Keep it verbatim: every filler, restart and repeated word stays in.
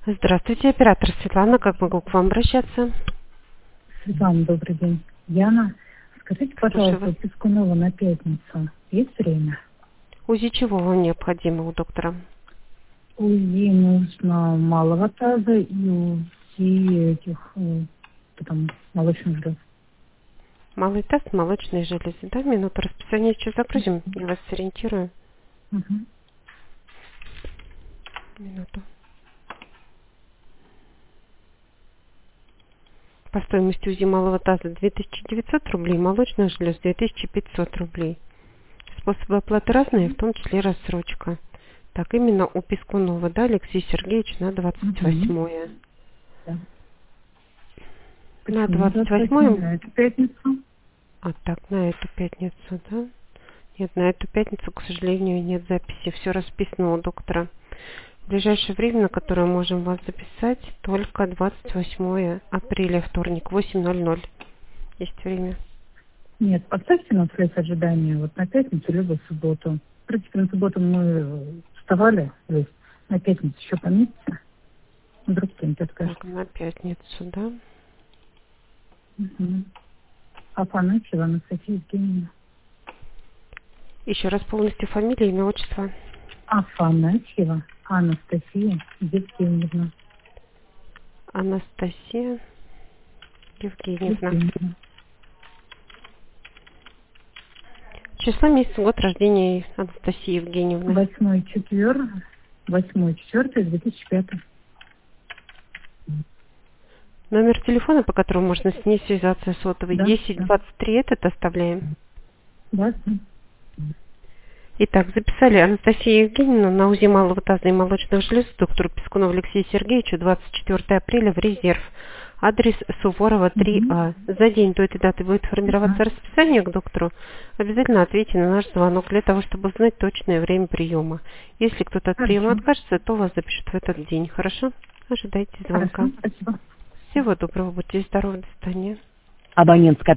Здравствуйте, оператор Светлана. Как могу к вам обращаться? Светлана, добрый день. Яна, скажите, Слушаю пожалуйста, вас. у Пискунова на пятницу есть время? УЗИ чего вам необходимо у доктора? УЗИ нужно малого таза и УЗИ этих, э, потом молочных желез. Малый тест, молочные железы. Да, минуту расписания еще загрузим. Я вас сориентирую. Мгм. Минуту. По стоимости УЗИ малого таза две тысячи девятьсот рублей, молочных желез две тысячи пятьсот рублей. Способы оплаты разные, в том числе рассрочка. Так, именно у Пискунова, да, Алексей Сергеевич, на двадцать Мгм. восьмое. Да. На Почему на двадцать двадцать восьмое? восьмое. На эту пятницу? А так, на эту пятницу, да? Нет, на эту пятницу, к сожалению, нет записи. Все расписано у доктора. В ближайшее время, на которое можем вас записать, только двадцать восьмое апреля, вторник, восемь ноль ноль. Есть время. Нет, поставьте на срез ожидания вот на пятницу либо в субботу. В принципе, на субботу мы э, вставали, то есть на пятницу еще поместится. Вдруг кто-нибудь откажет. Так, на пятницу, да? Угу. Афанасьева Анастасия Евгеньевна. Еще раз полностью фамилия, имя, отчество. Афанасьева Анастасия Евгеньевна. Анастасия Евгеньевна. Евгеньевна. Число, месяц, год рождения Анастасии Евгеньевны. Восьмой четвер, восьмой четвертый, две тысячи пятый. Номер телефона, по которому можно с ней связаться, сотовый, Да, десять да, двадцать три, этот оставляем. да, да. Итак, записали Анастасию Евгеньевну на УЗИ малого таза и молочных желез доктору Пискунову Алексею Сергеевичу двадцать четвёртого апреля в резерв. Адрес Суворова три Угу. А. За день до этой даты будет Ага. формироваться расписание к доктору. Обязательно ответьте на наш звонок для того, чтобы узнать точное время приема. Если кто-то от приема Хорошо, откажется, то вас запишут в этот день. Хорошо? Ожидайте звонка. хорошо, спасибо. Всего доброго, будьте здоровы, до свидания. Абонентская